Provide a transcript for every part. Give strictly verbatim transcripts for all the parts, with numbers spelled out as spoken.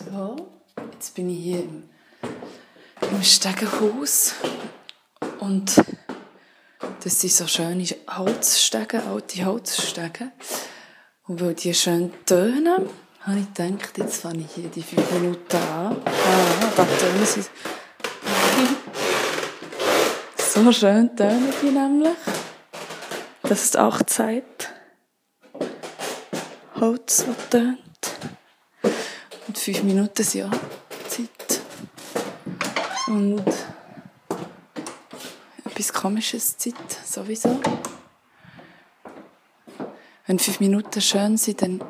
So, jetzt bin ich hier im, im Stegenhaus und das sind so schöne Holzstegen, alte Holzstegen. Und weil die schön tönen, habe ich gedacht, jetzt fange ich hier die fünf Minuten an. Ah, da tönen sie. So schön tönen die nämlich. Das ist auch Zeit. Holz, das tönt. Und fünf Minuten sind ja Zeit. Und etwas Komisches Zeit, sowieso. Wenn fünf Minuten schön sind, dann,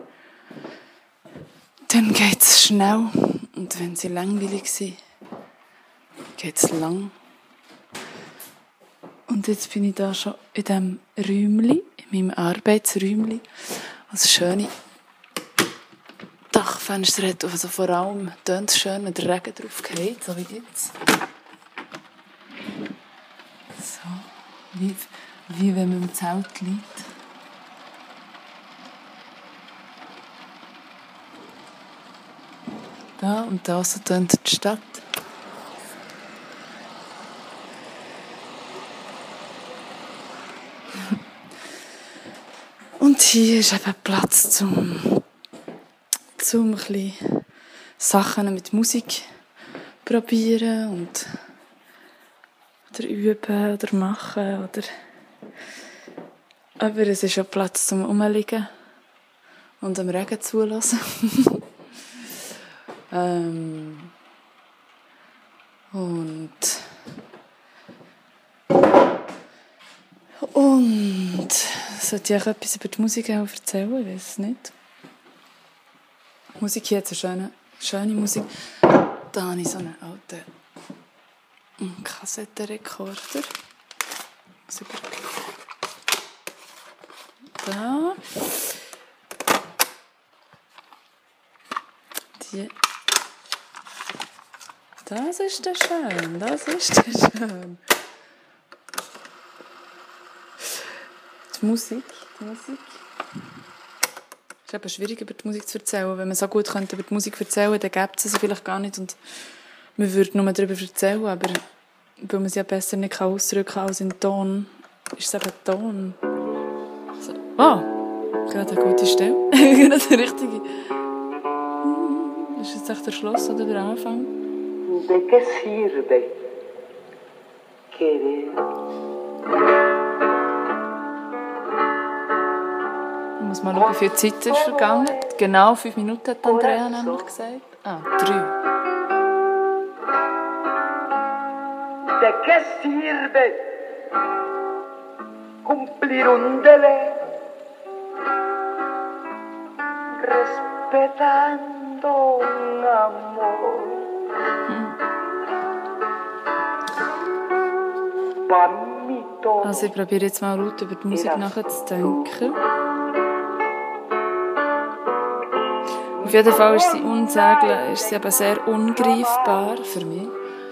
dann geht es schnell. Und wenn sie langweilig sind, geht es lang. Und jetzt bin ich da schon in diesem Räumchen, in meinem Arbeitsräumchen, was schöne Dachfenster hat. Also vor allem tönt es schön, wenn der Regen drauf geht, so wie jetzt. So, wie, wie wenn man im Zelt liegt. Da und da so tönt die Stadt. Und hier ist eben Platz zum, zum ein bisschen Sachen mit Musik probieren und oder üben oder machen. Oder aber es ist auch Platz zum Rumliegen und am Regen zulassen. ähm, und Und sollte ich auch etwas über die Musik erzählen? Ich weiß es nicht. Musik hier hat eine schöne, schöne Musik. Da habe ich so einen alten Kassettenrekorder. Super. Da. Die. Das ist der schön. Das ist der schön. Die Musik, die Musik. Es ist eben schwierig, über die Musik zu erzählen. Wenn man so gut könnte über die Musik erzählen könnte, dann gäbe es sie vielleicht gar nicht. Und man würde nur darüber erzählen, aber weil man sie ja besser nicht ausdrücken kann als in Ton, ist es eben Ton. So. Oh, gerade eine gute Stelle. Gerade eine richtige. Ist jetzt echt der Schluss oder der Anfang? ¿De qué sirve querer? Ich muss mal schauen, wie viel Zeit ist vergangen. Genau fünf Minuten hat Andrea nämlich gesagt. Ah, drei. ¿De qué sirve cumplir un deber respetando un amor? Also ich probiere jetzt mal laut über die Musik nachzudenken. Auf jeden Fall ist sie unsäglich, ist sie aber sehr ungreifbar für mich.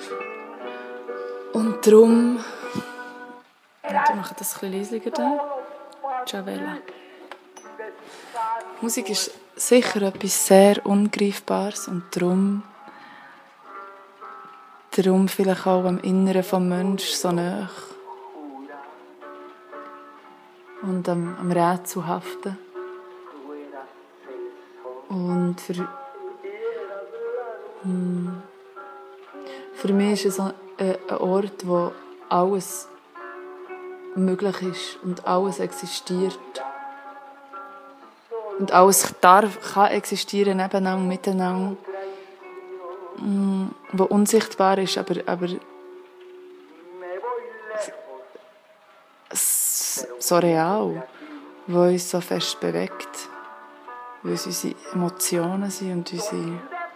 Und darum... Und ich mache das ein bisschen leisiger da. Chavela. Musik ist sicher etwas sehr Ungreifbares und darum... Darum vielleicht auch am Inneren des Menschen so nah. Und am, am Rätselhaften. Und für, hm, für mich ist es ein, ein Ort, wo alles möglich ist und alles existiert. Und alles darf, kann existieren, nebeneinander, miteinander. Wo unsichtbar ist, aber, aber so real, wo uns so fest bewegt, weil es unsere Emotionen sind und unsere,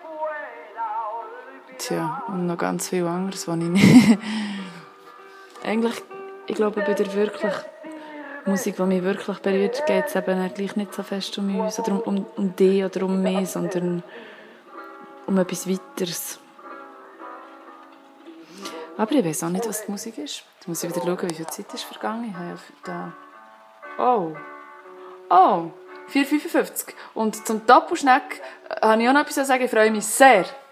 tja, und noch ganz viel anderes, was ich nicht... Eigentlich, ich glaube, bei der wirklich Musik, die mich wirklich berührt, geht es eben gleich nicht so fest um uns oder um, um, um dich oder um mich, sondern um etwas Weiteres. Aber ich weiß auch nicht, was die Musik ist. Jetzt muss ich wieder schauen, wie viel Zeit ist vergangen. Ich habe da... Oh! Oh! vier fünfundfünfzig. Und zum Doppelschneck habe ich auch noch etwas zu sagen. Ich freue mich sehr,